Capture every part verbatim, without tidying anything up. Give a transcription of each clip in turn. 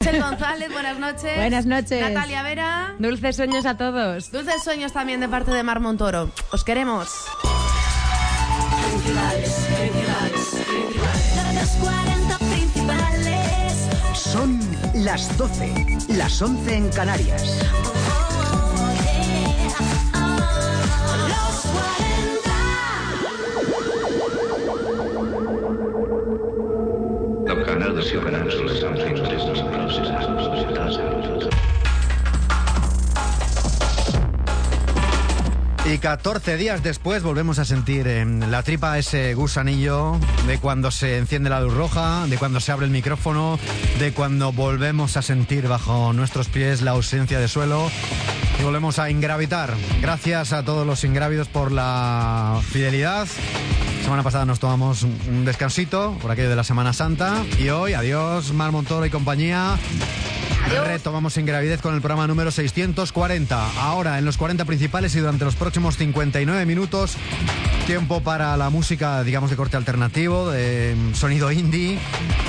Itzel González, buenas noches. Buenas noches. Natalia Vera. Dulces sueños a todos. Dulces sueños también de parte de Mar Montoro. Os queremos. Principales, principales, principales. Los cuarenta principales. Son las doce, las once en Canarias. Oh, yeah. Oh, los cuarenta. Look, I know the supernatural is something that isn't supposed to happen, but it does happen. Y catorce días después volvemos a sentir en la tripa ese gusanillo de cuando se enciende la luz roja, de cuando se abre el micrófono, de cuando volvemos a sentir bajo nuestros pies la ausencia de suelo y volvemos a ingravitar. Gracias a todos los ingrávidos por la fidelidad. La semana pasada nos tomamos un descansito por aquello de la Semana Santa y hoy, adiós Mar Montoro y compañía. Retomamos Ingravidez con el programa número seiscientos cuarenta. Ahora en los cuarenta principales y durante los próximos cincuenta y nueve minutos, tiempo para la música, digamos, de corte alternativo, de sonido indie.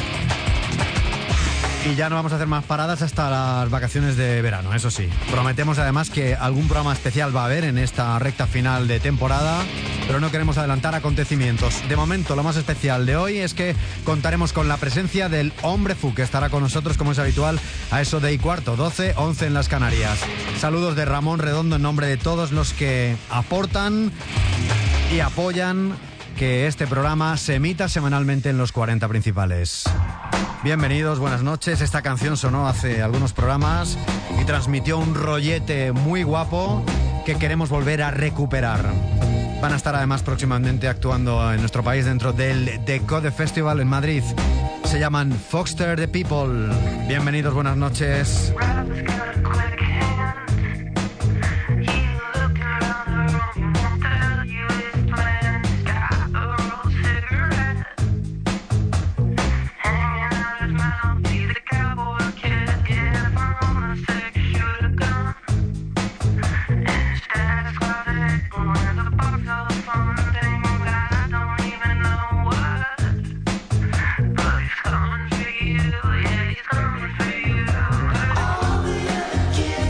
Y ya no vamos a hacer más paradas hasta las vacaciones de verano, eso sí. Prometemos además que algún programa especial va a haber en esta recta final de temporada, pero no queremos adelantar acontecimientos. De momento, lo más especial de hoy es que contaremos con la presencia del Hombre Fu, que estará con nosotros, como es habitual, a eso de y cuarto, doce, once en las Canarias. Saludos de Ramón Redondo en nombre de todos los que aportan y apoyan que este programa se emita semanalmente en los cuarenta principales. Bienvenidos, buenas noches. Esta canción sonó hace algunos programas y transmitió un rollete muy guapo que queremos volver a recuperar. Van a estar además próximamente actuando en nuestro país dentro del Decode Festival en Madrid. Se llaman Foxter the People. Bienvenidos, buenas noches. Yeah.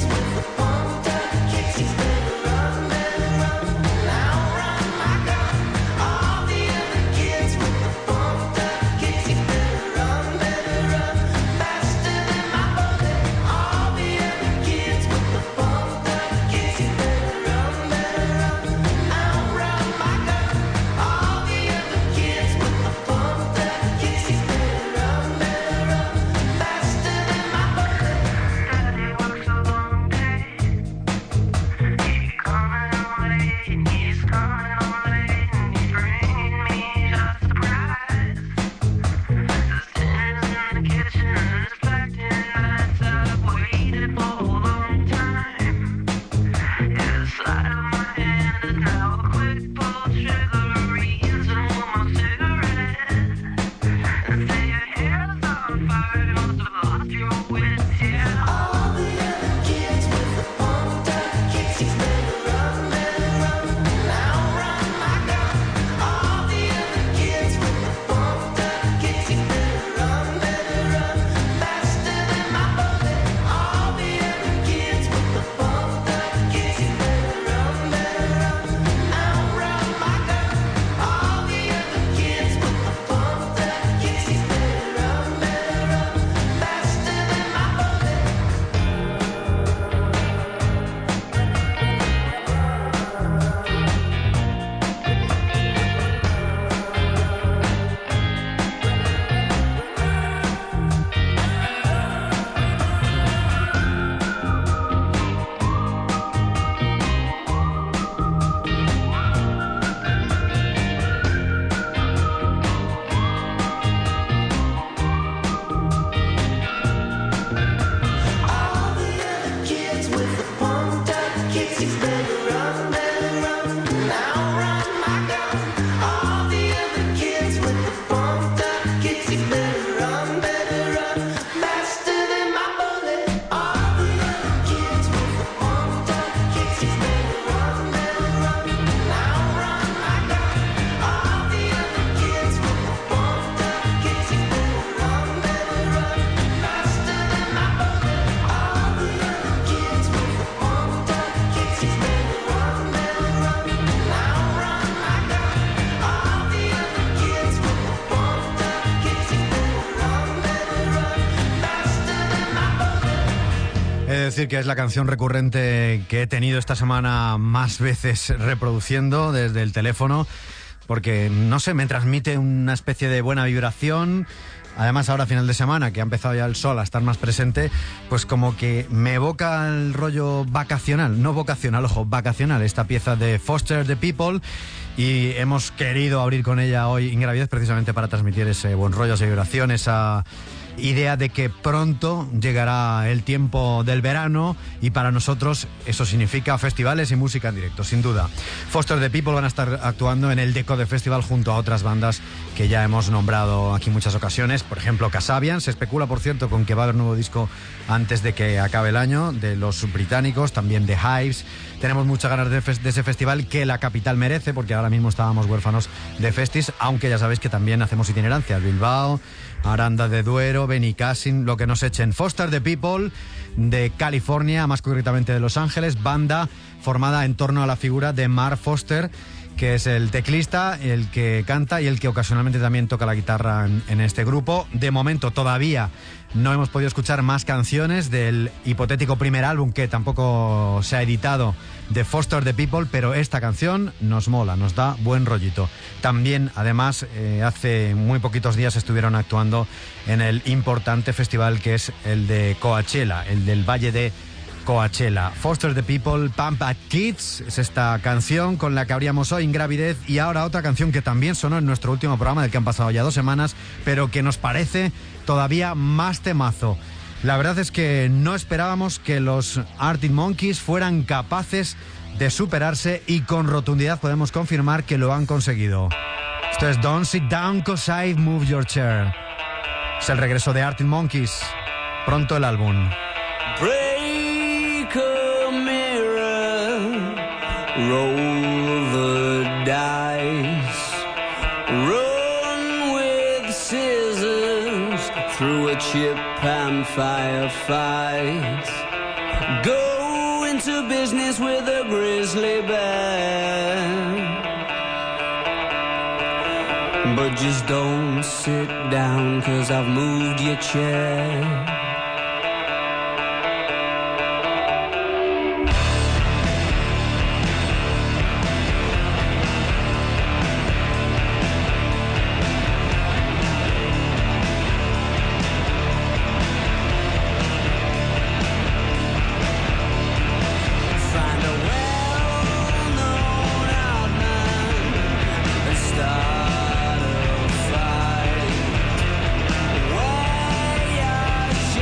decir que es la canción recurrente que he tenido esta semana más veces reproduciendo desde el teléfono, porque, no sé, me transmite una especie de buena vibración. Además, ahora final de semana, que ha empezado ya el sol a estar más presente, pues como que me evoca el rollo vacacional, no vocacional, ojo, vacacional, esta pieza de Foster the People, y hemos querido abrir con ella hoy Ingravidez precisamente para transmitir ese buen rollo, esa vibración, esa idea de que pronto llegará el tiempo del verano, y para nosotros eso significa festivales y música en directo, sin duda. Foster the People van a estar actuando en el Decode Festival junto a otras bandas que ya hemos nombrado aquí en muchas ocasiones, por ejemplo Kasabian. Se especula, por cierto, con que va a haber nuevo disco antes de que acabe el año de los británicos, también de Hives. Tenemos muchas ganas de, de ese festival que la capital merece, porque ahora mismo estábamos huérfanos de festis, aunque ya sabéis que también hacemos itinerancia. Bilbao, Aranda de Duero, Benicassin, lo que nos echen. Foster the People, de California, más concretamente de Los Ángeles, banda formada en torno a la figura de Mark Foster, que es el teclista, el que canta y el que ocasionalmente también toca la guitarra en, en este grupo. De momento todavía no hemos podido escuchar más canciones del hipotético primer álbum, que tampoco se ha editado, de Foster the People, pero esta canción nos mola, nos da buen rollito. También, además, eh, hace muy poquitos días estuvieron actuando en el importante festival que es el de Coachella, el del Valle de Coachella. Foster the People, Pump Up Kids, es esta canción con la que abríamos hoy Ingravidez, y ahora otra canción que también sonó en nuestro último programa, del que han pasado ya dos semanas, pero que nos parece todavía más temazo. La verdad es que no esperábamos que los Arctic Monkeys fueran capaces de superarse, y con rotundidad podemos confirmar que lo han conseguido. Esto es Don't Sit Down 'Cause I've Moved Your Chair. Es el regreso de Arctic Monkeys. Pronto el álbum. Break a mirror, roll the dice, run with scissors through a chip and firefight, go into business with a grizzly bear, but just don't sit down 'cause I've moved your chair. Start a fight. Wear your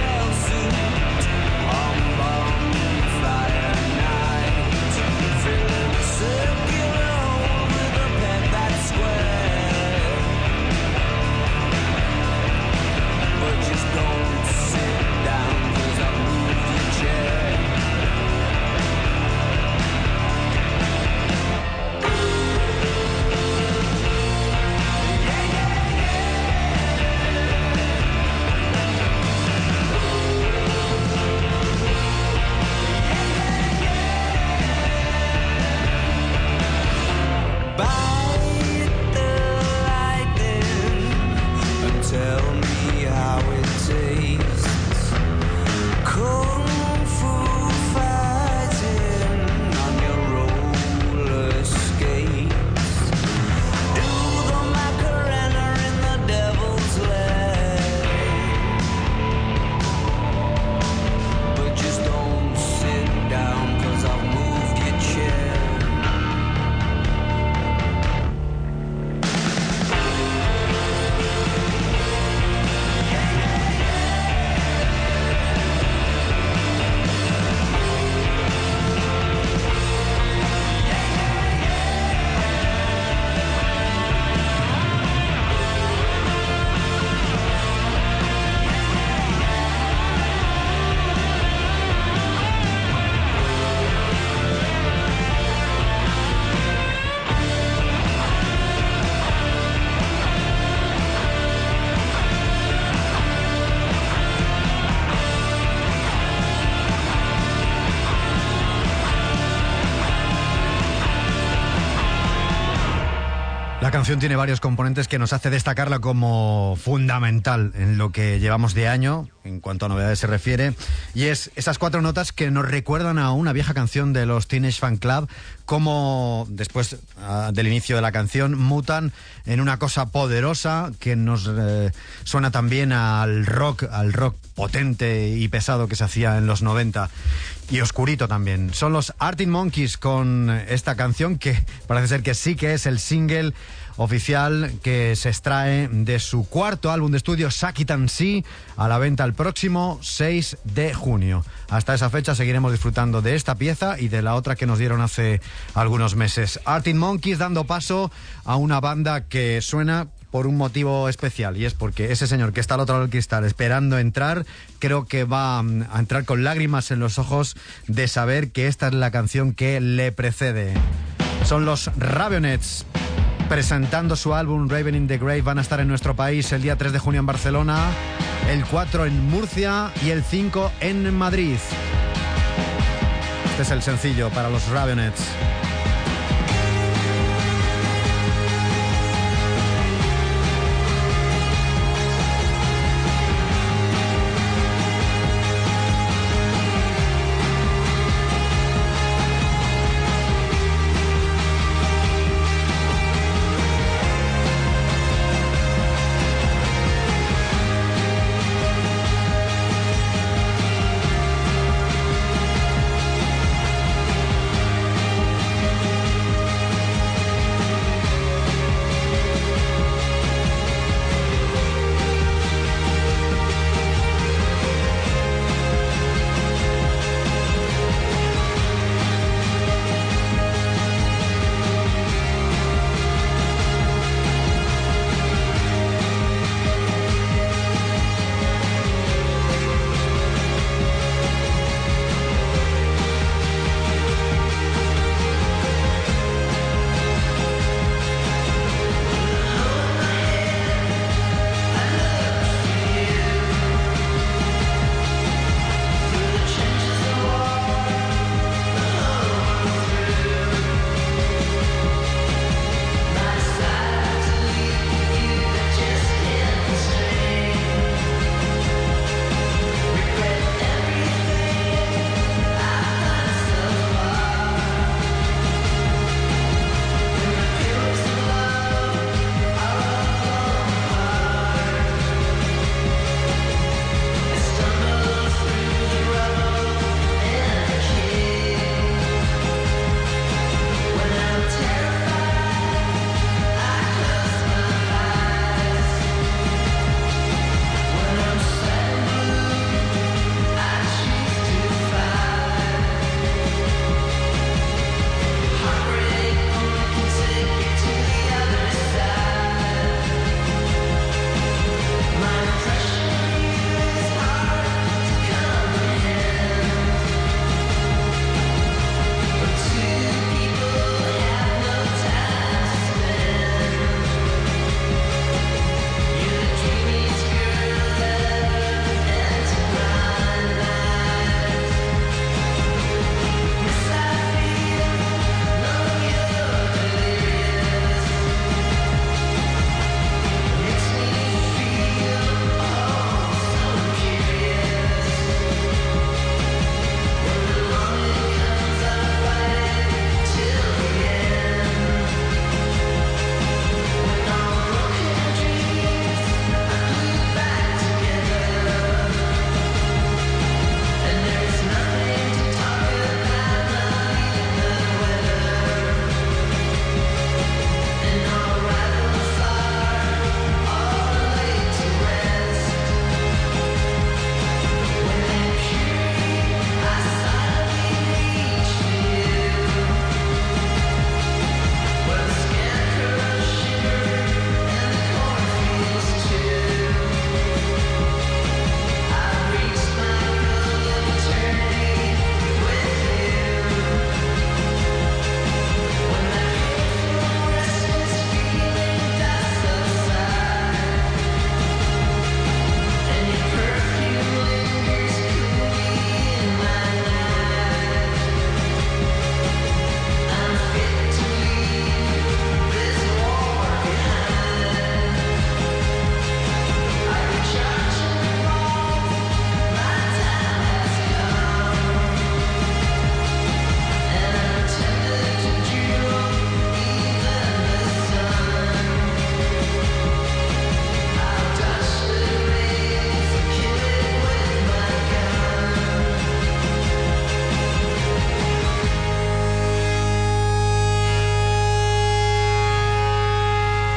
La canción tiene varios componentes que nos hace destacarla como fundamental en lo que llevamos de año, en cuanto a novedades se refiere, y es esas cuatro notas que nos recuerdan a una vieja canción de los Teenage Fan Club, como después uh, del inicio de la canción mutan en una cosa poderosa que nos eh, suena también al rock, al rock potente y pesado que se hacía en los noventa. Y oscurito también. Son los Arctic Monkeys con esta canción que parece ser que sí que es el single oficial que se extrae de su cuarto álbum de estudio, Suck It and See, a la venta el próximo seis de junio. Hasta esa fecha seguiremos disfrutando de esta pieza y de la otra que nos dieron hace algunos meses. Arctic Monkeys dando paso a una banda que suena por un motivo especial, y es porque ese señor que está al otro lado del cristal esperando entrar, creo que va a entrar con lágrimas en los ojos de saber que esta es la canción que le precede. Son los Raveonettes presentando su álbum Raven in the Grave. Van a estar en nuestro país el día tres de junio en Barcelona, el cuatro en Murcia y el cinco en Madrid. Este es el sencillo para los Raveonettes.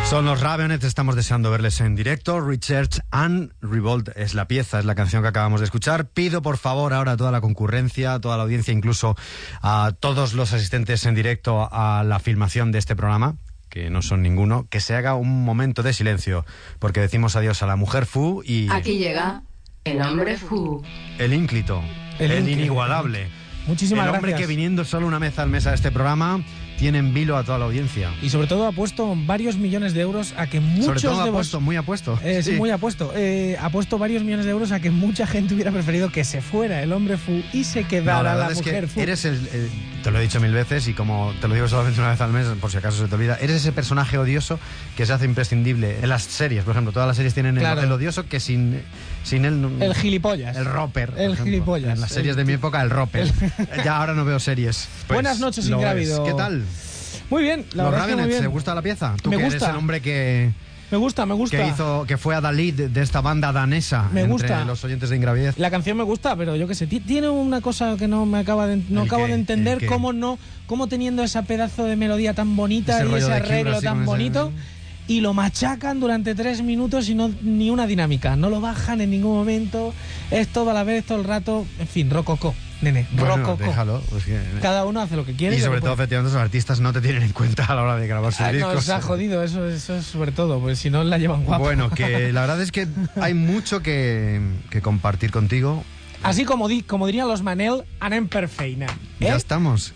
Son los Raveonettes, estamos deseando verles en directo. Research and Revolt es la pieza, es la canción que acabamos de escuchar. Pido por favor ahora a toda la concurrencia, a toda la audiencia, incluso a todos los asistentes en directo a la filmación de este programa, que no son ninguno, que se haga un momento de silencio, porque decimos adiós a la mujer Fu y... Aquí llega el hombre Fu. El ínclito, el, El inigualable. Muchísimas el hombre gracias. que viniendo solo una vez al mes a este programa tiene en vilo a toda la audiencia. Y sobre todo ha puesto varios millones de euros a que muchos Sobre todo de ha vos... puesto, muy apuesto. Eh, sí, muy apuesto. Eh, ha puesto varios millones de euros a que mucha gente hubiera preferido que se fuera el hombre Fu y se No, quedara la la, verdad es mujer que Fu. eres el, el- te lo he dicho mil veces y como te lo digo solamente una vez al mes, por si acaso se te olvida, eres ese personaje odioso que se hace imprescindible en las series, por ejemplo, todas las series tienen el- Claro. el, odioso que sin, sin él... no- El gilipollas. El roper. por El ejemplo. gilipollas. En las series El- de mi época, el roper. Ya ahora no veo series. Pues, Buenas noches, lo Ingrávido. es. ¿Qué tal? Muy bien, la Los verdad es que muy Raveonettes, bien. ¿te gusta la pieza? Tú Me que gusta. eres el hombre que, Me gusta, me gusta. que hizo, que fue Adalid de, de esta banda danesa Me entre gusta. los oyentes de Ingravidez. La canción me gusta, pero yo qué sé, ti- tiene una cosa que no me acaba de, no ¿El acabo qué? de entender, ¿El qué? cómo no, cómo teniendo ese pedazo de melodía tan bonita Ese y rollo ese de Cure, arreglo así, tan con ese- bonito, y lo machacan durante tres minutos y no ni una dinámica, no lo bajan en ningún momento, es todo a la vez, todo el rato, en fin, rococó, nene, Bueno, rococó. déjalo. pues que- Cada uno hace lo que quiere. y lo sobre que todo, puede. efectivamente, los artistas no te tienen en cuenta a la hora de grabar sus Ah, discos. nos ha jodido, eso, eso es sobre todo, pues si no la llevan guapa. Bueno, que la verdad es que hay mucho que, que compartir contigo. Así como, di, como dirían los Manel, anem per feina. ¿eh? Ya estamos.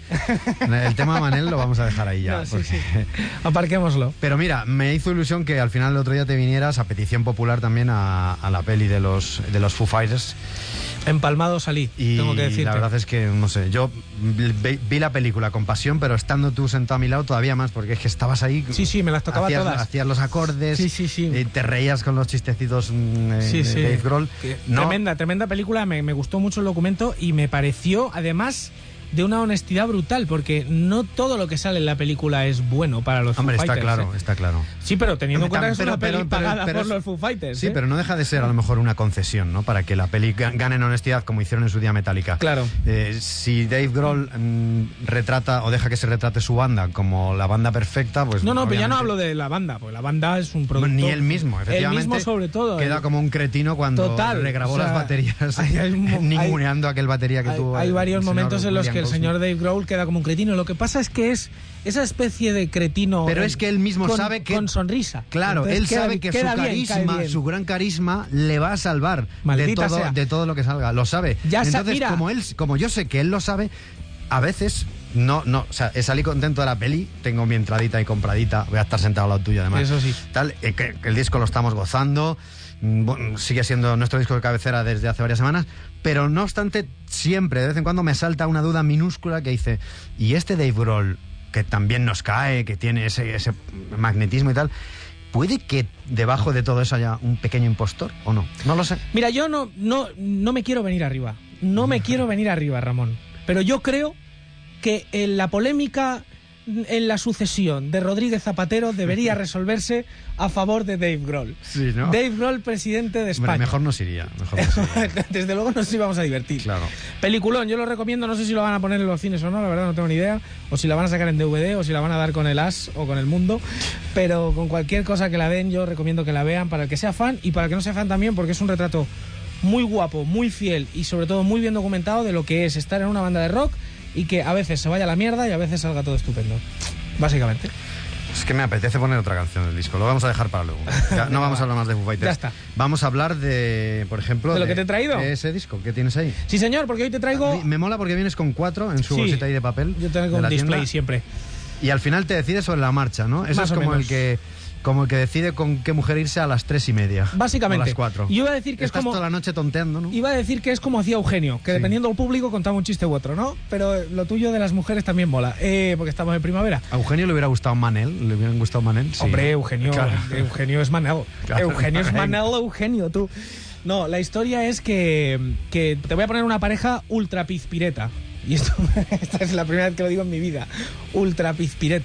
El tema Manel lo vamos a dejar ahí ya. No, sí, porque- sí. Aparquémoslo. Pero mira, me hizo ilusión que al final el otro día te vinieras a petición popular también a, a la peli de los, de los Foo Fighters. Empalmado salí, Y tengo que decirte. la verdad es que, no sé, yo vi, vi la película con pasión, pero estando tú sentado a mi lado todavía más, porque es que estabas ahí. Sí, sí, me las tocaba hacías, todas. Hacías los acordes, Sí, sí, sí. eh, te reías con los chistecitos mm, eh, Sí, de sí. Dave Grohl. Que- No, Tremenda, tremenda película, me, me gustó mucho el documento y me pareció, además, de una honestidad brutal, porque no todo lo que sale en la película es bueno para los Hombre, Foo está Fighters. claro, ¿eh? está claro. Sí, pero teniendo en cuenta que es Pero- una pero- peli pero- pagada pero por es- los Foo Fighters. Sí, ¿eh? pero no deja de ser a lo mejor una concesión, ¿no? Para que la peli ga- gane en honestidad, como hicieron en su día Metallica. Claro. Eh, si Dave Grohl mm, retrata o deja que se retrate su banda como la banda perfecta, pues. No, no, pero ya no obviamente- hablo de la banda, porque la banda es un producto... Ni él mismo, efectivamente. Él mismo sobre todo. Queda eh. como un cretino cuando Total, regrabó o sea, las baterías, hay- hay un mo- ninguneando aquel batería que Hay, tuvo. hay el varios señor momentos en los William que el Goldsmith. señor Dave Grohl queda como un cretino. Lo que pasa es que es esa especie de cretino... Pero eh, es que él mismo con- sabe que- Con sonrisa. Claro, Entonces él queda- sabe que su queda bien, cae carisma, bien. su gran carisma, le va a salvar de Maldita todo, sea. de todo lo que salga. Lo sabe. Ya sa- Entonces, mira. como él, como yo sé que él lo sabe, a veces no, no, o sea, salí contento de la peli, tengo mi entradita y compradita, voy a estar sentado al lado tuyo además. Eso sí. Tal, eh, que, que el disco lo estamos gozando. mm, bueno, sigue siendo nuestro disco de cabecera desde hace varias semanas, pero no obstante, siempre, de vez en cuando me salta una duda minúscula que dice, ¿y este Dave Grohl, que también nos cae, que tiene ese, ese magnetismo y tal, puede que debajo de todo eso haya un pequeño impostor o no? No lo sé. Mira, yo no, no, no me quiero venir arriba. No me quiero venir arriba, Ramón. Pero yo creo que en la polémica en la sucesión de Rodríguez Zapatero debería resolverse a favor de Dave Grohl. Sí, ¿no? Dave Grohl, presidente de España. Hombre, mejor nos iría. Mejor nos iría. Desde luego nos íbamos a divertir. Claro. Peliculón, yo lo recomiendo, no sé si lo van a poner en los cines o no, la verdad no tengo ni idea, o si la van a sacar en D V D, o si la van a dar con el As o con el Mundo, pero con cualquier cosa que la den yo recomiendo que la vean para el que sea fan y para el que no sea fan también, porque es un retrato muy guapo, muy fiel y sobre todo muy bien documentado de lo que es estar en una banda de rock y que a veces se vaya a la mierda y a veces salga todo estupendo, básicamente. Es que me apetece poner otra canción del disco. Lo vamos a dejar para luego. Ya, no vamos a hablar más de Foo Fighters. Ya está. Vamos a hablar de, por ejemplo... ¿De lo que te he traído? de ese disco. ¿Qué tienes ahí? Sí señor, porque hoy te traigo... Me, me mola porque vienes con cuatro en su Sí, bolsita ahí de papel. yo tengo de un la display tienda, siempre. y al final te decides sobre la marcha, ¿no? Eso Más es o como menos. el que como el que decide con qué mujer irse a las tres y media. Básicamente. O a las cuatro. Yo iba a decir que Estás es como... toda la noche tonteando, ¿no? Iba a decir que es como hacía Eugenio, que Sí. dependiendo del público contaba un chiste u otro, ¿no? Pero lo tuyo de las mujeres también mola, eh, porque estamos en primavera. A Eugenio le hubiera gustado Manel, le hubieran gustado Manel. Sí. Hombre, Eugenio, Claro. Eugenio es Manel. Claro. Eugenio es Manel, Eugenio, tú. No, la historia es que, que te voy a poner una pareja ultra pizpireta. Y esto, esta es la primera vez que lo digo en mi vida. Ultra pizpireta.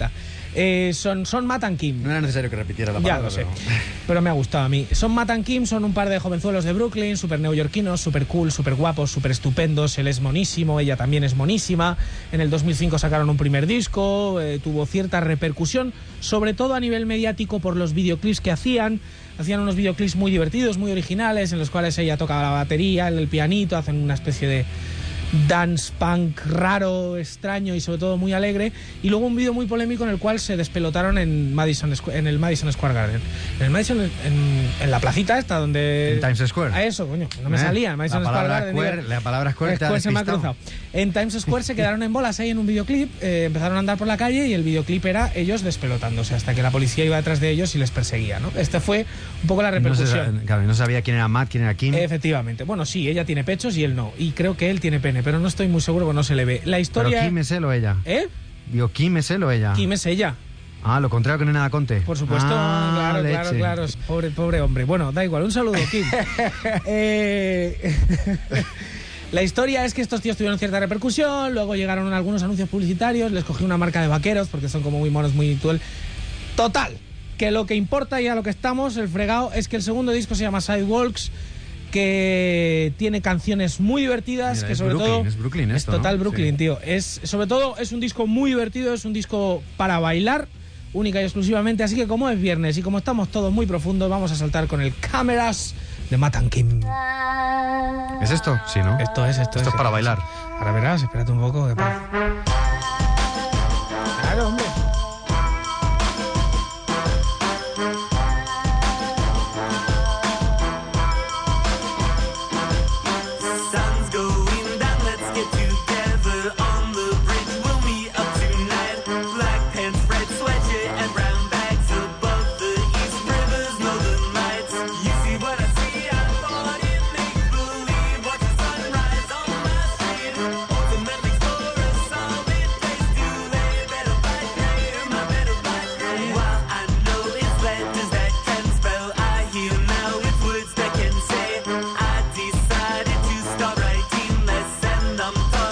Eh, son, son Matt and Kim. No era necesario que repitiera la Ya palabra. lo sé, pero- pero me ha gustado a mí. Son Matt and Kim, son un par de jovenzuelos de Brooklyn, súper neoyorquinos, súper cool, súper guapos, súper estupendos. Él es monísimo, ella también es monísima. En el dos mil cinco sacaron un primer disco, eh, tuvo cierta repercusión, sobre todo a nivel mediático por los videoclips que hacían. Hacían unos videoclips muy divertidos, muy originales, en los cuales ella tocaba la batería, él el pianito, hacen una especie de dance punk raro, extraño y sobre todo muy alegre. Y luego un vídeo muy polémico en el cual se despelotaron en Madison Squ- en el Madison Square Garden. En el Madison, en, en la placita esta donde... En Times Square. A eso, coño, no me ¿Eh? salía. Madison La Square palabra Garden. square- digo, la palabra square te ha Square se me ha despistado. cruzado. En Times Square se quedaron en bolas ahí en un videoclip, eh, empezaron a andar por la calle y el videoclip era ellos despelotándose hasta que la policía iba detrás de ellos y les perseguía, ¿no? Esta fue un poco la No, se repercusión. sa- claro, no sabía quién era Matt, quién era Kim. Efectivamente. Bueno, sí, ella tiene pechos y él no. Y creo que él tiene pene, pero no estoy muy seguro porque no se le ve. La Pero historia... Kim es él o ella. ¿Eh? Digo, Kim es él o ella. Kim es ella. Ah, lo contrario que Nena Conte. Por supuesto, Ah, claro, claro, leche. claro. Pobre, pobre hombre. Bueno, da igual. Un saludo, Kim. Eh, La historia es que estos tíos tuvieron cierta repercusión, luego llegaron algunos anuncios publicitarios, les cogí una marca de vaqueros porque son como muy monos, muy tuel. Total, que lo que importa y a lo que estamos, el fregado, es que el segundo disco se llama Sidewalks, que tiene canciones muy divertidas, Mira, que es sobre Brooklyn, todo es Brooklyn es esto, total ¿no? Brooklyn, Sí. tío. Es sobre todo es un disco muy divertido, es un disco para bailar, única y exclusivamente, así que como es viernes y como estamos todos muy profundos, vamos a saltar con el Cameras de Matt and Kim. ¿Es esto? Sí, ¿no? Esto es, esto, Esto es para bailar. Ahora verás, espérate un poco. que para- Claro, hombre. Sun's going down, let's get together on the bridge. We'll meet up tonight. Black pants, red sweatshirt, and brown bags above the East River's northern lights. You see what I see? I thought it make believe. Watch the sunrise on my street. Ultimate explorer, solid place to lay. Better bike here, my better bike here. While I know it's letters that can spell, I hear now it's words that can say. I decided to start writing less, and I'm talking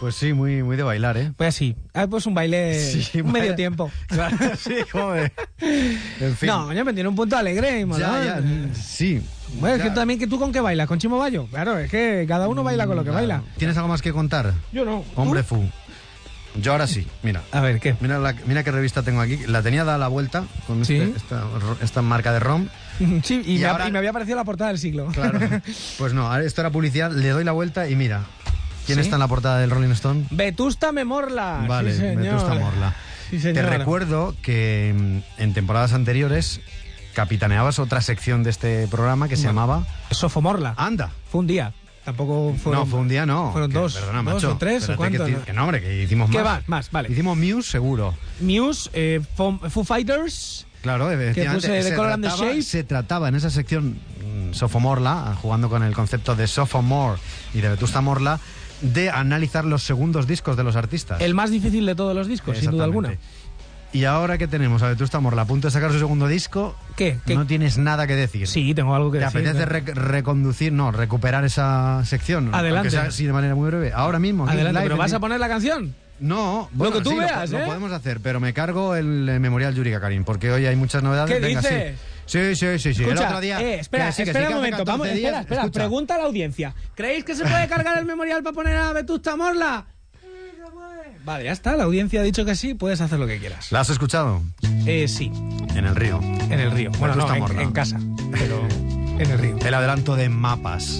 Pues sí, muy, muy de bailar, ¿eh? Pues sí, ah, pues un baile, Sí, un vaya- medio tiempo. Claro, sí, joder. En fin. No, coño, me tiene un punto alegre y molón. ya, ya, sí. Bueno, es que Ya. también que tú con qué bailas, con Chimo Bayo. Claro, es que cada uno baila con lo que Claro. baila. ¿Tienes algo más que contar? Yo no. Hombre, ¿Tú? fu. Yo ahora sí, mira. A ver, ¿qué? Mira, la- mira qué revista tengo aquí. La tenía dada la vuelta con este- Sí. esta, esta marca de rom. Sí, y, Y me, ahora- y me había parecido la portada del siglo. Claro. Pues no, ahora esto era publicidad. Le doy la vuelta y mira. ¿Quién ¿Sí? está en la portada del Rolling Stone? Vetusta Memorla. Vale, sí, señor. Vetusta Morla. Sí, Te señor. recuerdo que mm, en temporadas anteriores capitaneabas otra sección de este programa que se Bueno. llamaba Sofomorla. Anda. Fue un día. Tampoco fueron... no, fue un día, no. Fueron Que- dos. Perdona, dos macho. o tres, o Espérate cuánto. Que, ti- que no, hombre, que hicimos ¿Qué más. va? Más, vale. Hicimos Muse, seguro. Muse, eh, Foo, Foo Fighters... Claro, efectivamente. puse The se Color and the trataba- Shape. Se trataba en esa sección mm, Sofomorla, jugando con el concepto de Sophomore y de Vetusta Morla, de analizar los segundos discos de los artistas. El más difícil de todos los discos, sin duda alguna. Exactamente. Y ahora que tenemos a Vetusta Morla a punto de sacar su segundo disco, ¿Qué? ¿Qué? no tienes nada que decir. Sí, tengo algo que ¿Te decir. apetece rec- reconducir, no, recuperar esa sección? Adelante. Aunque sea así de manera muy breve. Ahora mismo. aquí, Adelante, live pero en ¿vas a directo. poner la canción? No, bueno, que tú sí, veas, lo, ¿eh? lo podemos hacer, pero me cargo el, eh, Memorial Yuri Gagarin, porque hoy hay muchas novedades. ¿Qué Venga, dices? Sí, sí, sí, sí. sí. El Escucha, otro día. eh, espera, que sí, que sí, espera que un hace momento. catorce Vamos, días, espera, espera. escucha. Pregunta a la audiencia. ¿Creéis que se puede cargar el memorial para poner a Vetusta Morla? Vale, ya está. La audiencia ha dicho que sí. Puedes hacer lo que quieras. ¿La has escuchado? Eh, sí, En el río. en el río. Bueno, Vetusta no, en, Morla. en casa, pero en el río. El adelanto de mapas.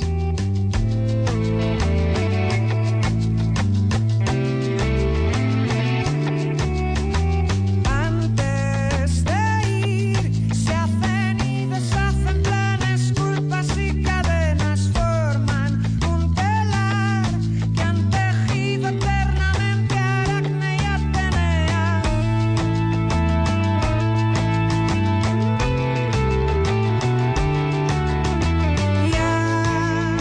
Antes de ir, se hacen y deshacen planes, culpas y cadenas forman un telar que han tejido eternamente Aracne y Atenea. Y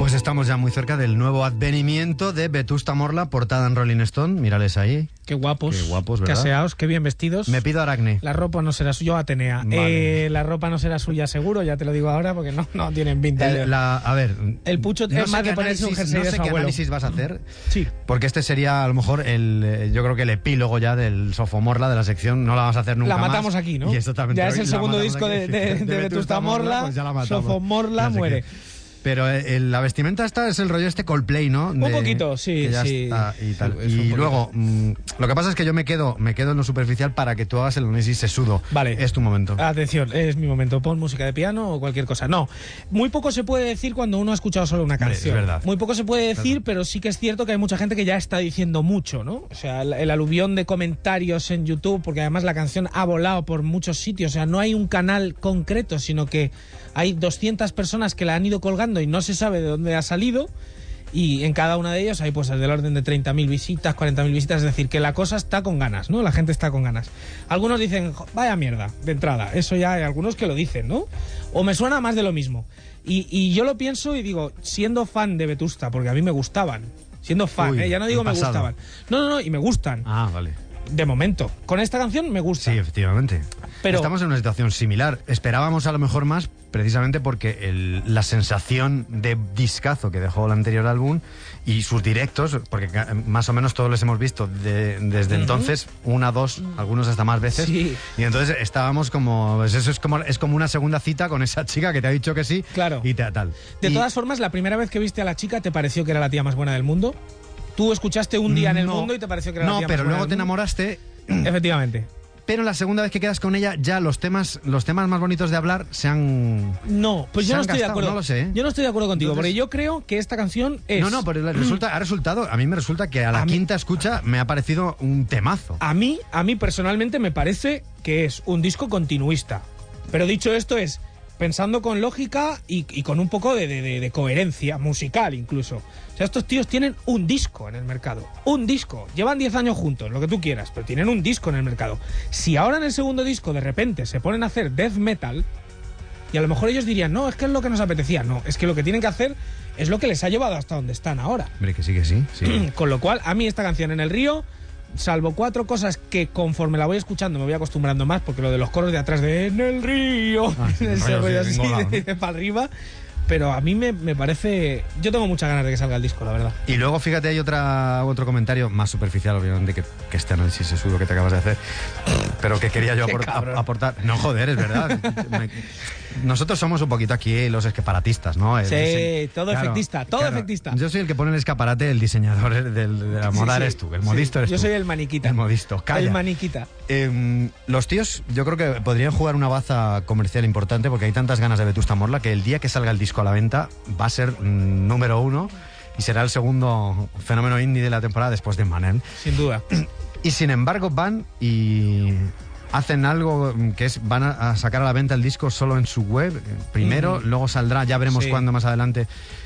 Pues estamos ya muy cerca del nuevo advenimiento de Vetusta Morla, portada en Rolling Stone. Mírales ahí. Qué guapos. Qué guapos, Qué ¿verdad? aseados, qué bien vestidos. Me pido Aracne. La ropa no será suya, Atenea. Vale. Eh, la ropa no será suya seguro, ya te lo digo ahora, porque no, no tienen pinta de... El, la, a ver, El Pucho no es sé más qué de ponerse un análisis- jersey no de sé su qué abuelo. análisis vas a hacer, Sí. porque este sería a lo mejor el, eh, yo creo que el epílogo ya del Sofomorla de la sección. No la vamos a hacer nunca La más. matamos aquí, ¿no? Y es totalmente ya es la el segundo matamos disco de, aquí. de, de Vetusta Morla, pues ya la matamos. Sofomorla No sé muere. qué. Pero eh, la vestimenta esta es el rollo este Coldplay, ¿no? De- Un poquito, sí, que ya sí. está y tal. Sí, es un y poquito. luego, mm, lo que pasa es que yo me quedo, me quedo en lo superficial para que tú hagas el análisis sesudo. Vale. Es tu momento. Atención, es mi momento. Pon música de piano o cualquier cosa. No, muy poco se puede decir cuando uno ha escuchado solo una Hombre, es canción. verdad. Muy poco se puede decir, pero sí que es cierto que hay mucha gente que ya está diciendo mucho, ¿no? O sea, el, el aluvión de comentarios en YouTube, porque además la canción ha volado por muchos sitios. O sea, no hay un canal concreto, sino que hay doscientas personas que la han ido colgando y no se sabe de dónde ha salido. Y en cada una de ellos hay pues del orden de treinta mil visitas, cuarenta mil visitas, es decir, que la cosa está con ganas, ¿no? La gente está con ganas. Algunos dicen, "Jo, vaya mierda", de entrada, eso ya hay algunos que lo dicen, ¿no? O me suena más de lo mismo. Y, y yo lo pienso y digo, siendo fan de Vetusta, porque a mí me gustaban, siendo fan, Uy, ¿eh? Ya no digo el me pasado. gustaban. No, no, no, y me gustan, Ah, vale. de momento. Con esta canción me gusta. Sí, efectivamente. Pero- Estamos en una situación similar. Esperábamos a lo mejor más, precisamente porque el- la sensación de discazo que dejó el anterior álbum y sus directos, porque ca- más o menos todos los hemos visto de- desde entonces, una, dos, algunos hasta más veces. Sí. Y entonces estábamos como, pues eso es como, es como una segunda cita con esa chica que te ha dicho que sí. Claro. Y te, tal. De Y- todas formas, la primera vez que viste a la chica, ¿te pareció que era la tía más buena del mundo? Tú escuchaste un día en el No. mundo y te pareció que era No, la tía pero más buena luego te del mundo. enamoraste. Efectivamente. Pero la segunda vez que quedas con ella, ya los temas, los temas más bonitos de hablar se han. No, pues Se yo no han estoy de gastado, acuerdo. no lo sé, ¿eh? Yo no estoy de acuerdo contigo, Entonces- porque yo creo que esta canción es... No, no, pero le resulta, ha resultado, a mí me resulta que a la A mí- quinta escucha me ha parecido un temazo. A mí, a mí personalmente me parece que es un disco continuista. Pero dicho esto es pensando con lógica y, y con un poco de, de- de- de coherencia musical incluso. O sea, estos tíos tienen un disco en el mercado. Un disco. Llevan diez años juntos, lo que tú quieras, pero tienen un disco en el mercado. Si ahora en el segundo disco de repente se ponen a hacer death metal, y a lo mejor ellos dirían, no, es que es lo que nos apetecía. No, es que lo que tienen que hacer es lo que les ha llevado hasta donde están ahora. Hombre, que sí, que sí. sí. Con lo cual, a mí esta canción En el río, salvo cuatro cosas que conforme la voy escuchando me voy acostumbrando más, porque lo de los coros de atrás de En el río, Ah, sí, ese rollo rollo así, así engolado, de, ¿no? de para arriba, pero a mí me, me parece... Yo tengo muchas ganas de que salga el disco, la verdad. Y luego, fíjate, hay otra, otro comentario más superficial, obviamente, que, que este análisis sesudo que te acabas de hacer, pero que quería yo Qué apor- cabrón. aportar. No, joder, es verdad. Me- nosotros somos un poquito aquí los escaparatistas, ¿no? El Sí, dise- todo efectista, todo efectista. Yo soy el que pone el escaparate, el diseñador el del- de la moda Sí, sí, eres tú, el sí. modisto eres Yo tú. soy el maniquita. El modisto, calla. El maniquita. Eh, los tíos, yo creo que podrían jugar una baza comercial importante porque hay tantas ganas de Vetusta Morla que el día que salga el disco a la venta va a ser mm, número uno y será el segundo fenómeno indie de la temporada después de Manel. Sin duda. Y sin embargo van y hacen algo que es, van a a sacar a la venta el disco solo en su web, eh, primero, Mm. luego saldrá, ya veremos Sí. cuándo más adelante.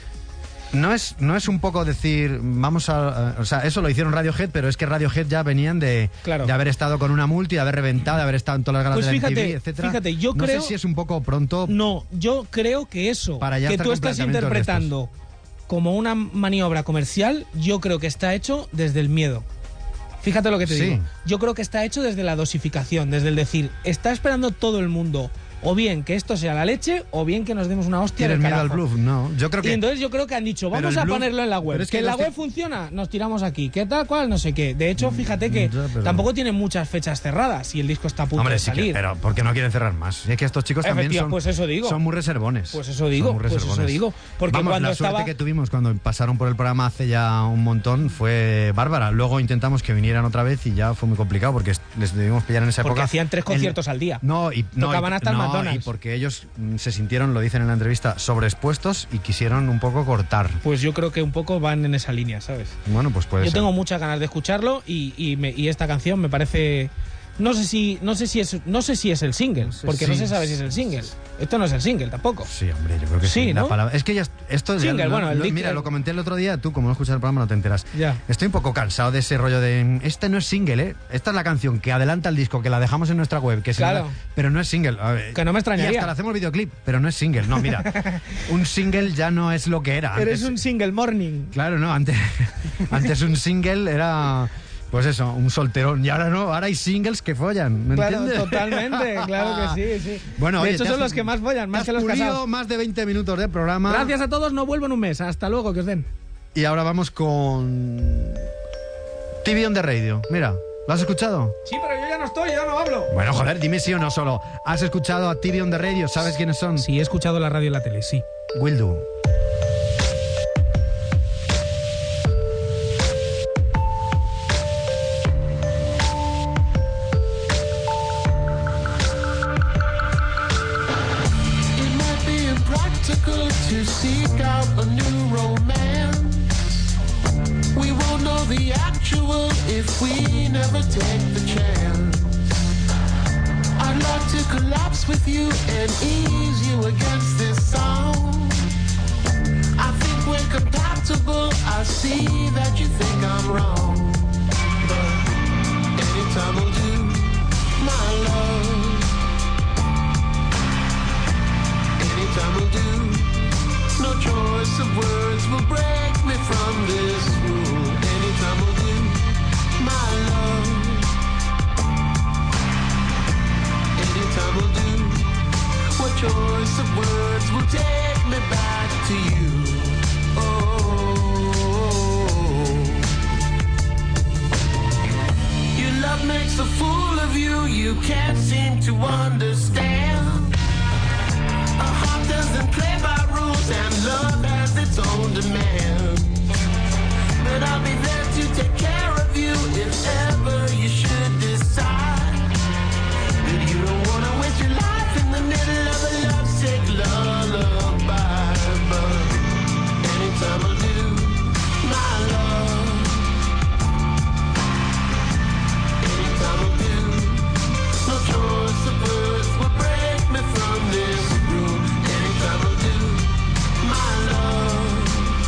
No es, no es un poco decir, vamos a... a- O sea, eso lo hicieron Radiohead, pero es que Radiohead ya venían de, Claro. de haber estado con una multi, de haber reventado, de haber estado en todas las galas Pues de la M T V, fíjate, etcétera. fíjate, yo no creo- sé si es un poco pronto... No, yo creo que eso Para ya que estar tú con estás planteamientos de interpretando como una maniobra comercial, yo creo que está hecho desde el miedo. Fíjate lo que te Sí. digo. Yo creo que está hecho desde la dosificación, desde el decir, está esperando todo el mundo o bien que esto sea la leche o bien que nos demos una hostia ¿Tienes del miedo al carajo. bluff? No, yo creo que... Y entonces yo creo que han dicho, Pero vamos el a bluff- ponerlo en la web. pero es que que la los web ti- funciona, nos tiramos aquí. ¿Qué tal cual? No sé qué. De hecho, fíjate que ya, pero- tampoco tiene muchas fechas cerradas y el disco está a punto Hombre, de sí que, salir. pero ¿por qué no quieren cerrar más? Es que estos chicos también Efectiva- son, pues eso digo. son muy reservones. Pues eso digo, Son muy pues eso reservones. digo. Porque Vamos, cuando la suerte estaba- que tuvimos cuando pasaron por el programa hace ya un montón fue bárbara. Luego intentamos que vinieran otra vez y ya fue muy complicado porque les debimos pillar en esa Porque época. hacían tres El- conciertos al día. No, y no, Tocaban y, hasta el no, McDonald's. y porque ellos mm, se sintieron, lo dicen en la entrevista, sobreexpuestos y quisieron un poco cortar. Pues yo creo que un poco van en esa línea, ¿sabes? Bueno, pues puede Yo ser. tengo muchas ganas de escucharlo y, y, me- y esta canción me parece No sé si, no sé si es, no sé si es el single, porque sí. no se sabe si es el single. Esto no es el single tampoco. Sí, hombre, yo creo que sí. Sí, la ¿no? palabra- Es que ya esto ya Single, lo- bueno, el lo- dic- mira, el- lo comenté el otro día, tú como no escuchas el programa no te enteras. Ya. Estoy un poco cansado de ese rollo de este no es single, ¿eh? Esta es la canción que adelanta el disco, que la dejamos en nuestra web, que se Claro. la- pero no es single. A ver, Que no me y extrañaría. hasta le hacemos videoclip, pero no es single. No, mira, un single ya no es lo que era. Eres Antes- un single morning. Claro, no, antes, antes un single era, pues eso, un solterón. Y ahora no, ahora hay singles que follan, ¿me Claro, entiendes? totalmente, claro que sí, sí. Bueno, de oye, hecho, te son has- los que más follan, te más has que los pulido casados. más de veinte minutos de programa. Gracias a todos, no vuelvo en un mes. Hasta luego, que os den. Y ahora vamos con T V on the Radio. Mira, ¿lo has escuchado? Sí, pero yo ya no estoy, ya no hablo. Bueno, joder, dime sí o no solo. ¿Has escuchado a T V on the Radio? ¿Sabes quiénes son? Sí, he escuchado la radio y la tele, sí. Will Do. It might be impractical to seek out a new romance. We won't know the actual if we never take the chance. I'd like to collapse with you and ease you against this song. I think we're compatible. I see that you think I'm wrong. But anytime will do, my love. Anytime will do. No choice of words will break me from this rule. Anytime will do, my love. Anytime will do. What choice of words will take me back to you? Oh, your love makes a fool of you. You can't seem to understand. A heart doesn't play by rules and love has its own demands. But I'll be there to take care of you if ever you should decide that you don't want to waste your life in the middle of a lovesick lullaby. But anytime will do, my love. Anytime will do. No choice of words will break me from this rule. Anytime will do, my love.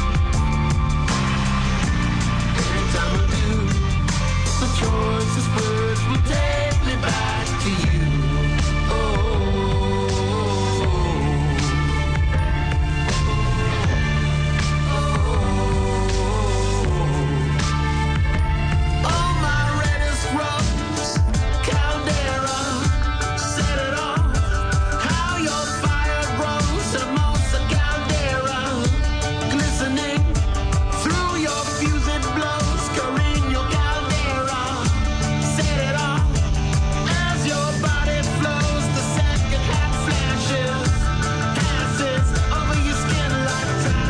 Anytime will do. The choicest words will take me back to you. Oh, my reddest rose, caldera, set it off. How your fire grows, hermosa caldera, glistening through your fuse it blows, Carino caldera, set it off. As your body flows, the second half flashes, passes over your skin like time.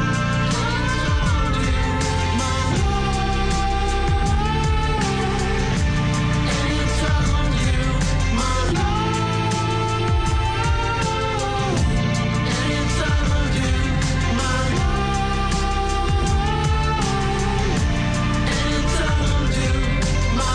Anytime you, my love. Anytime you, my love. Anytime you, my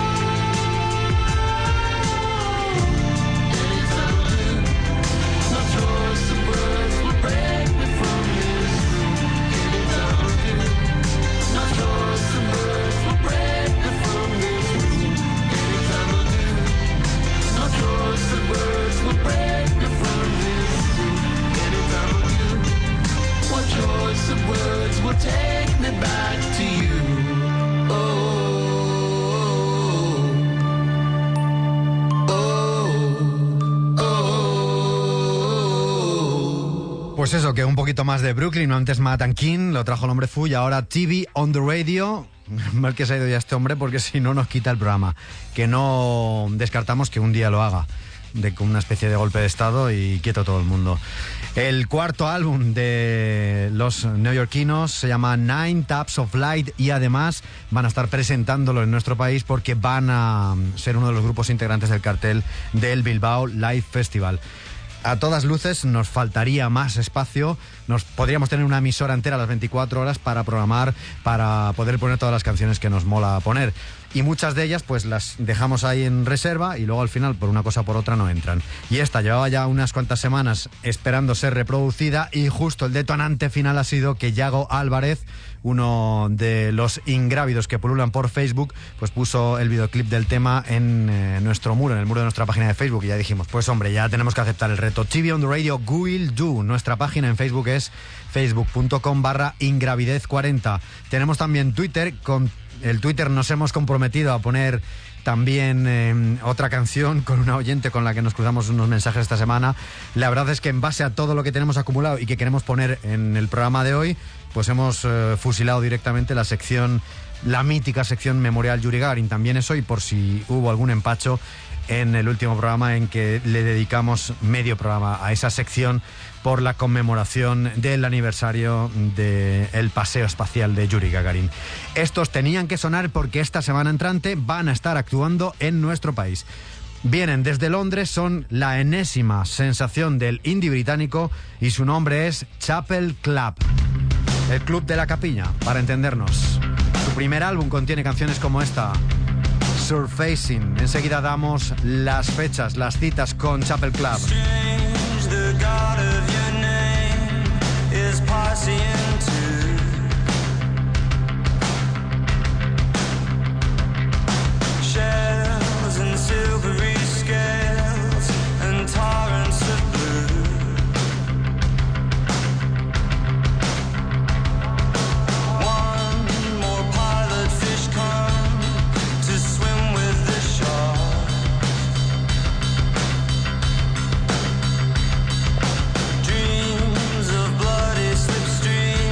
love. Anytime you, no choice of words will break me from this room. Anytime you, no choice of words will break me from this room. Anytime you, no choice of words will break me from this room. Anytime you, what choice of words will take me back to you? Oh, oh, oh. Pues eso, que un poquito más de Brooklyn, antes Manhattan King, lo trajo el hombre Fu y ahora T V on the Radio. Mal que se ha ido ya este hombre porque si no nos quita el programa. Que no descartamos que un día lo haga, de con una especie de golpe de estado y quieto todo el mundo. El cuarto álbum de los neoyorquinos se llama Nine Taps of Light y además van a estar presentándolo en nuestro país porque van a ser uno de los grupos integrantes del cartel del Bilbao Live Festival. A todas luces nos faltaría más espacio, nos podríamos tener una emisora entera a las veinticuatro horas para programar, para poder poner todas las canciones que nos mola poner. y muchas de ellas pues las dejamos ahí en reserva y luego al final por una cosa o por otra no entran. Y esta llevaba ya unas cuantas semanas esperando ser reproducida y justo el detonante final ha sido que Yago Álvarez, uno de los ingrávidos que pululan por Facebook, pues puso el videoclip del tema en eh, nuestro muro, en el muro de nuestra página de Facebook, y ya dijimos, pues hombre, ya tenemos que aceptar el reto. T V on the Radio will do. Nuestra página en Facebook es facebook.com barra ingravidez cuarenta. Tenemos también Twitter. Con el Twitter nos hemos comprometido a poner también eh, otra canción con una oyente con la que nos cruzamos unos mensajes esta semana. La verdad es que en base a todo lo que tenemos acumulado y que queremos poner en el programa de hoy, pues hemos eh, fusilado directamente la sección, la mítica sección Memorial Yuri Gagarin. También eso, y por si hubo algún empacho en el último programa en que le dedicamos medio programa a esa sección por la conmemoración del aniversario del paseo espacial de Yuri Gagarin. Estos tenían que sonar porque esta semana entrante van a estar actuando en nuestro país. Vienen desde Londres, son la enésima sensación del indie británico y su nombre es Chapel Club, el club de la capilla, para entendernos. Su primer álbum contiene canciones como esta, Surfacing. Enseguida damos las fechas, las citas con Chapel Club. The God of your name is passing too. Shells and silvery scales and torrents of blue. One more pilot fish come to swim with the sharks. Dreams of bloody slipstream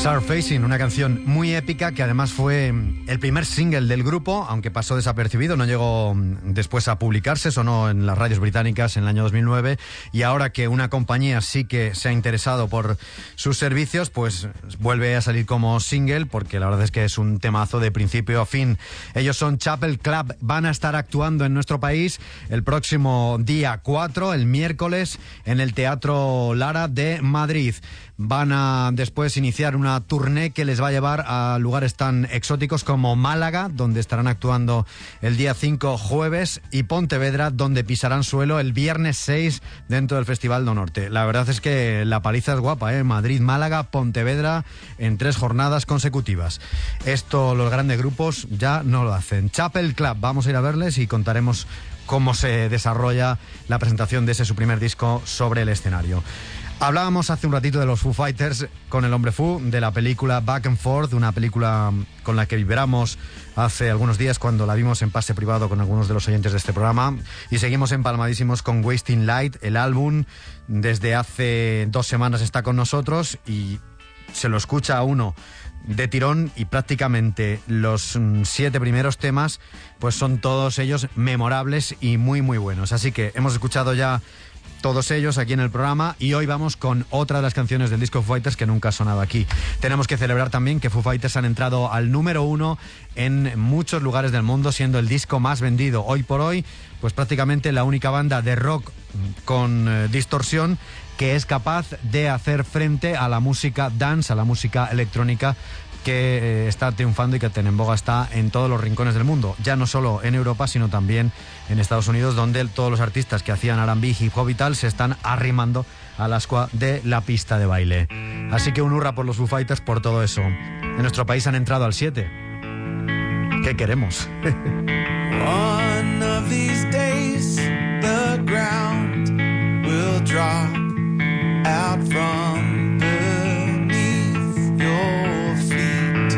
Surfacing, una canción muy épica que además fue el primer single del grupo, aunque pasó desapercibido, no llegó después a publicarse, sonó en las radios británicas en el año dos mil nueve, y ahora que una compañía sí que se ha interesado por sus servicios, pues vuelve a salir como single, porque la verdad es que es un temazo de principio a fin. Ellos son Chapel Club, van a estar actuando en nuestro país el próximo día cuatro, el miércoles, en el Teatro Lara de Madrid. Van a después iniciar una tournée que les va a llevar a lugares tan exóticos como Málaga, donde estarán actuando el día cinco jueves, y Pontevedra, donde pisarán suelo el viernes seis dentro del Festival do Norte. La verdad es que la paliza es guapa, ¿eh? Madrid, Málaga, Pontevedra en tres jornadas consecutivas. Esto los grandes grupos ya no lo hacen. Chapel Club, vamos a ir a verles y contaremos cómo se desarrolla la presentación de ese su primer disco sobre el escenario. Hablábamos hace un ratito de los Foo Fighters con el Hombre Foo, de la película Back and Forth, una película con la que vibramos hace algunos días cuando la vimos en pase privado con algunos de los oyentes de este programa, y seguimos empalmadísimos con Wasting Light, el álbum. Desde hace dos semanas está con nosotros y se lo escucha a uno de tirón, y prácticamente los siete primeros temas pues son todos ellos memorables y muy muy buenos. Así que hemos escuchado ya todos ellos aquí en el programa, y hoy vamos con otra de las canciones del disco Foo Fighters que nunca ha sonado aquí. Tenemos que celebrar también que Foo Fighters han entrado al número uno en muchos lugares del mundo, siendo el disco más vendido hoy por hoy, pues prácticamente la única banda de rock con eh, distorsión que es capaz de hacer frente a la música dance, a la música electrónica que eh, está triunfando y que en boga está en todos los rincones del mundo, ya no solo en Europa, sino también en Estados Unidos, donde todos los artistas que hacían R and B, hip hop y tal se están arrimando al ascua de la pista de baile. Así que un hurra por los Foo Fighters por todo eso. En nuestro país han entrado al siete. ¿Qué queremos? One of these days, the ground will drop out from beneath your feet.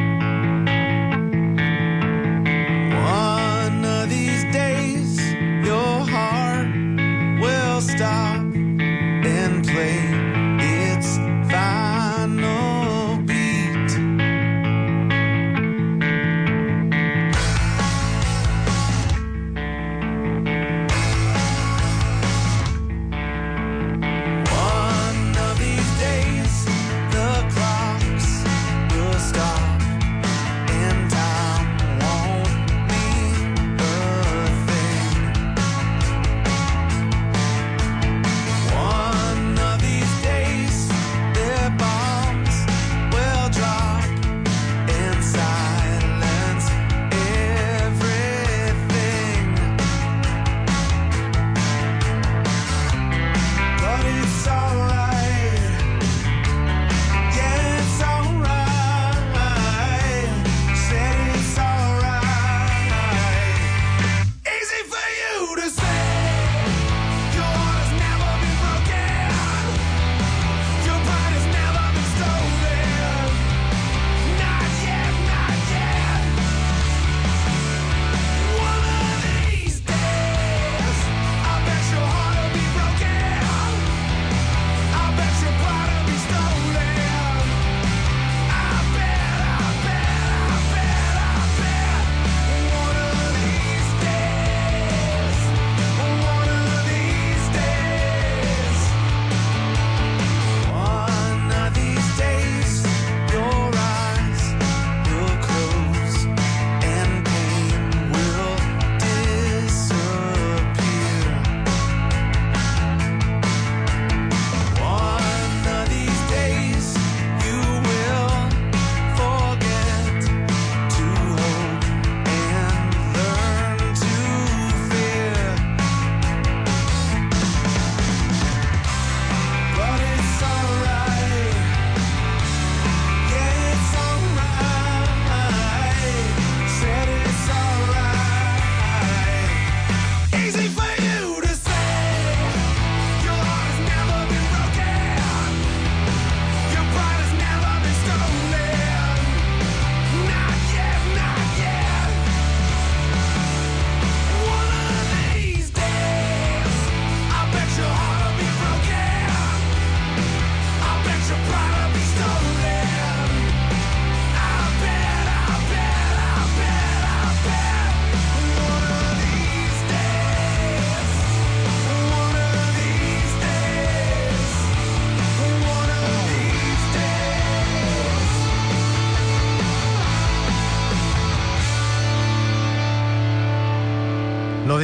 One of these days, your heart will stop and play its final beat. One of these days, the clocks will stop and time won't mean a thing. One of these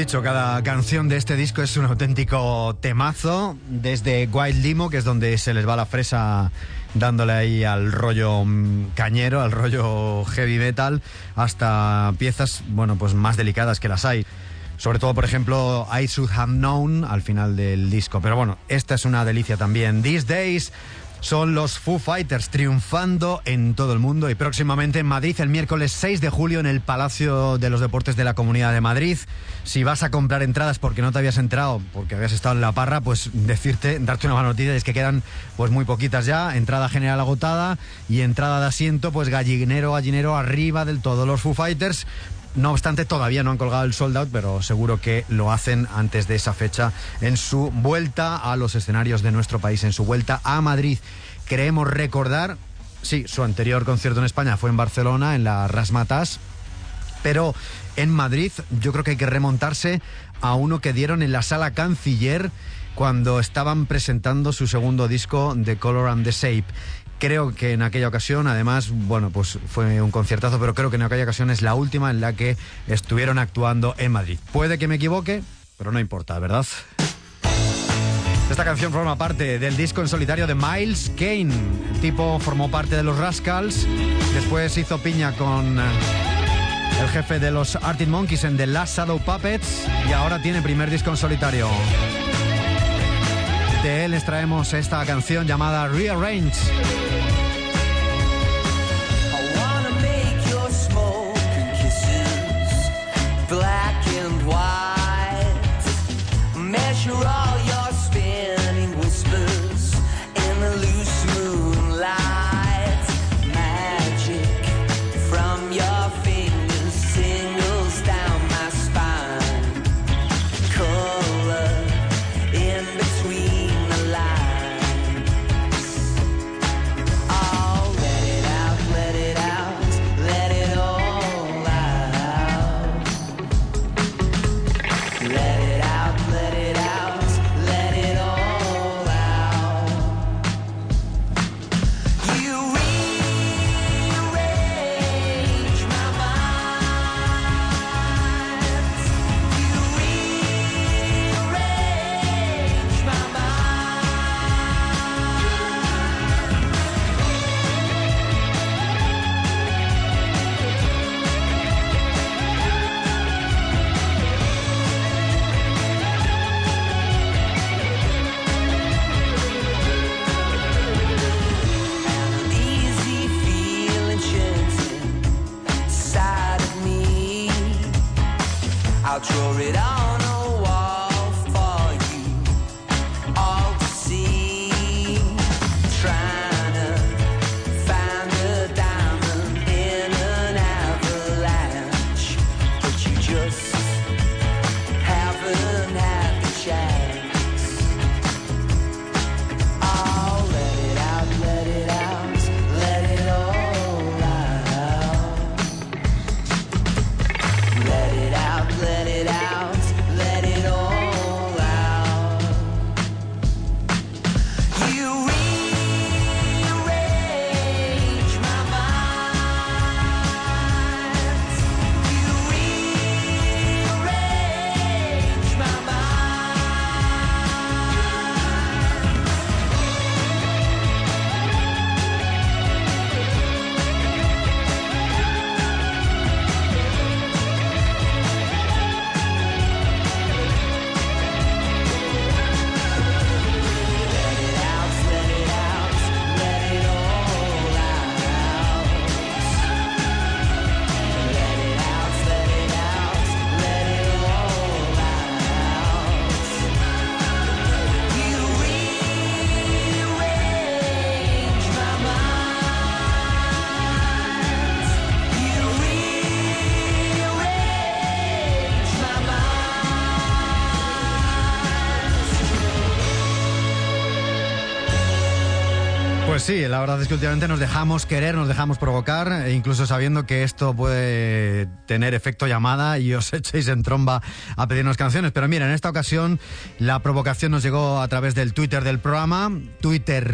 dicho, cada canción de este disco es un auténtico temazo, desde Wild Limo, que es donde se les va la fresa dándole ahí al rollo mm, cañero, al rollo heavy metal, hasta piezas, bueno, pues más delicadas que las hay. Sobre todo, por ejemplo, I Should Have Known al final del disco. Pero bueno, esta es una delicia también. These Days son los Foo Fighters triunfando en todo el mundo y próximamente en Madrid el miércoles seis de julio en el Palacio de los Deportes de la Comunidad de Madrid. Si vas a comprar entradas porque no te habías enterado, porque habías estado en la parra, pues decirte, darte una mala noticia, es que quedan pues muy poquitas ya. Entrada general agotada y entrada de asiento, pues gallinero, gallinero arriba del todo. Los Foo Fighters, no obstante, todavía no han colgado el sold out, pero seguro que lo hacen antes de esa fecha en su vuelta a los escenarios de nuestro país, en su vuelta a Madrid. Queremos recordar, sí, su anterior concierto en España fue en Barcelona, en la Razzmatazz, pero en Madrid yo creo que hay que remontarse a uno que dieron en la Sala Canciller cuando estaban presentando su segundo disco, The Color and the Shape. Creo que en aquella ocasión, además, bueno, pues fue un conciertazo, pero creo que en aquella ocasión es la última en la que estuvieron actuando en Madrid. Puede que me equivoque, pero no importa, ¿verdad? Esta canción forma parte del disco en solitario de Miles Kane. El tipo formó parte de los Rascals, después hizo piña con el jefe de los Arctic Monkeys en The Last Shadow Puppets y ahora tiene primer disco en solitario. De él les traemos esta canción llamada Rearrange. I wanna make your smoking kisses black and white. Measure all your spinning whispers in the loose moonlight. Magic from your fingers tingles down my spine. Color in between. I'll draw it on a wall for you all to see. Trying to find a diamond in an avalanche, but you just haven't had the chance. Oh, let it out, let it out, let it all out. Let it out, let it out, let it all out. You rearrange my mind. You rearrange my Pues sí, la verdad es que últimamente nos dejamos querer, nos dejamos provocar, e incluso sabiendo que esto puede tener efecto llamada y os echéis en tromba a pedirnos canciones. Pero mira, en esta ocasión la provocación nos llegó a través del Twitter del programa, Twitter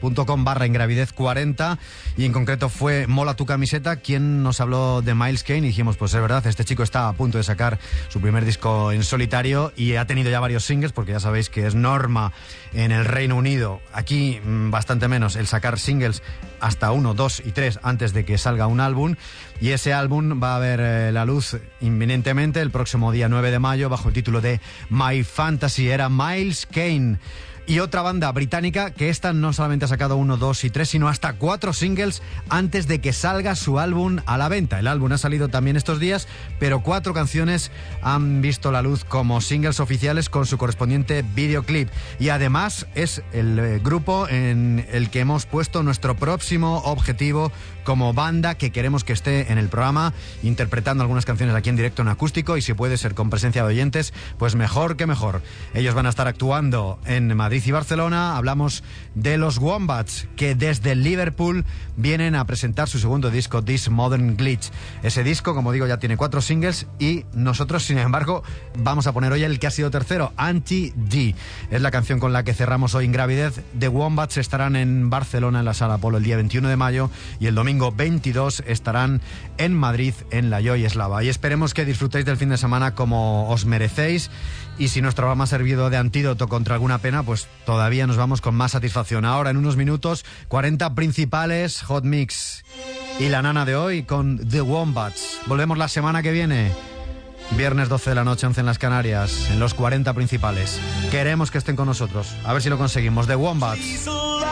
punto com barra ingravidez cuarenta, y en concreto fue Mola tu camiseta quien nos habló de Miles Kane y dijimos, pues es verdad, este chico está a punto de sacar su primer disco en solitario y ha tenido ya varios singles, porque ya sabéis que es norma en el Reino Unido, aquí bastante menos, el sacar singles hasta uno, dos y tres antes de que salga un álbum, y ese álbum va a ver eh, la luz inminentemente el próximo día nueve de mayo bajo el título de My Fantasy. Era Miles Kane. Y otra banda británica que esta no solamente ha sacado uno, dos y tres, sino hasta cuatro singles antes de que salga su álbum a la venta. El álbum ha salido también estos días, pero cuatro canciones han visto la luz como singles oficiales con su correspondiente videoclip. Y además es el eh, grupo en el que hemos puesto nuestro próximo objetivo como banda que queremos que esté en el programa interpretando algunas canciones aquí en directo en acústico, y si puede ser con presencia de oyentes, pues mejor que mejor. Ellos van a estar actuando en Madrid y Barcelona. Hablamos de los Wombats, que desde Liverpool vienen a presentar su segundo disco, This Modern Glitch. Ese disco, como digo, ya tiene cuatro singles y nosotros, sin embargo, vamos a poner hoy el que ha sido tercero, Anti-D. Es la canción con la que cerramos hoy Ingravidez. The Wombats estarán en Barcelona en la Sala Apolo el día veintiuno de mayo y el domingo veintidós estarán en Madrid en la Joy Eslava. Y esperemos que disfrutéis del fin de semana como os merecéis. Y si nuestro programa ha servido de antídoto contra alguna pena, pues todavía nos vamos con más satisfacción. Ahora, en unos minutos, cuarenta principales Hot Mix. Y la nana de hoy con The Wombats. Volvemos la semana que viene. Viernes doce de la noche, once en las Canarias, en los cuarenta principales. Queremos que estén con nosotros. A ver si lo conseguimos. The Wombats.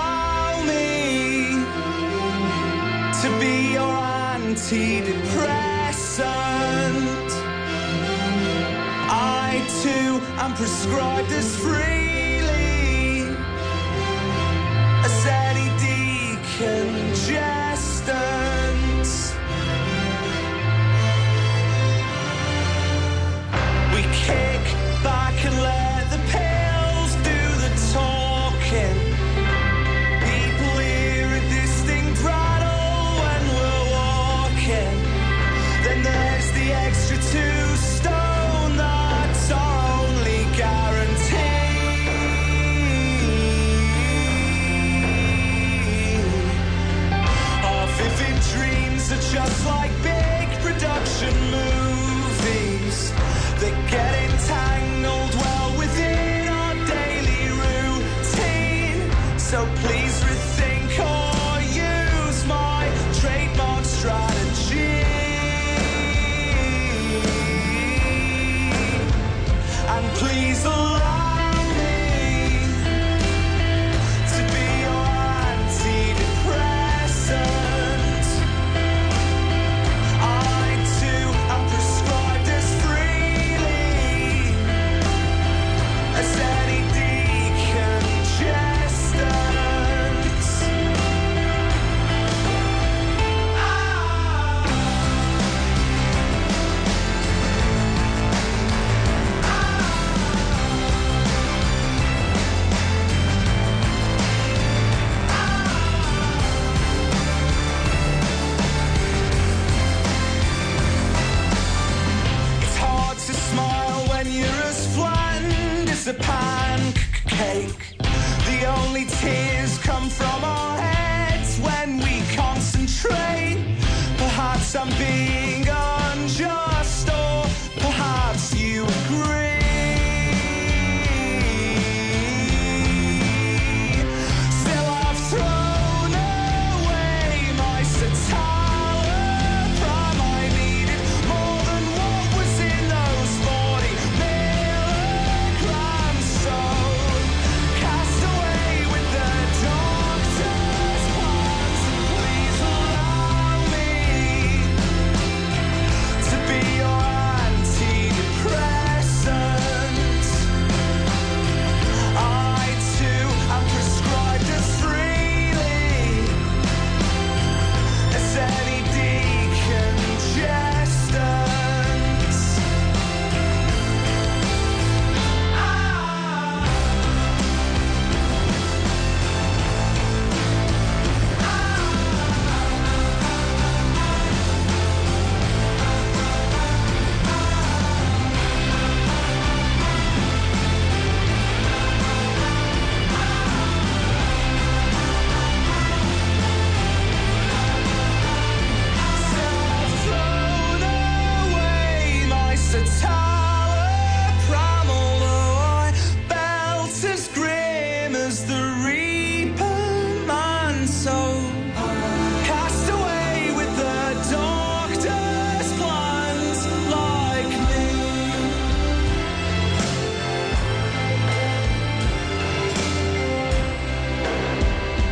To be your antidepressant, I too am prescribed as freely as any decongestants. We kick back and let the pills do the talking. Then there's the extra two stone, that's our only guarantee. Our vivid dreams are just like big production movies that get entangled well within our daily routine. So please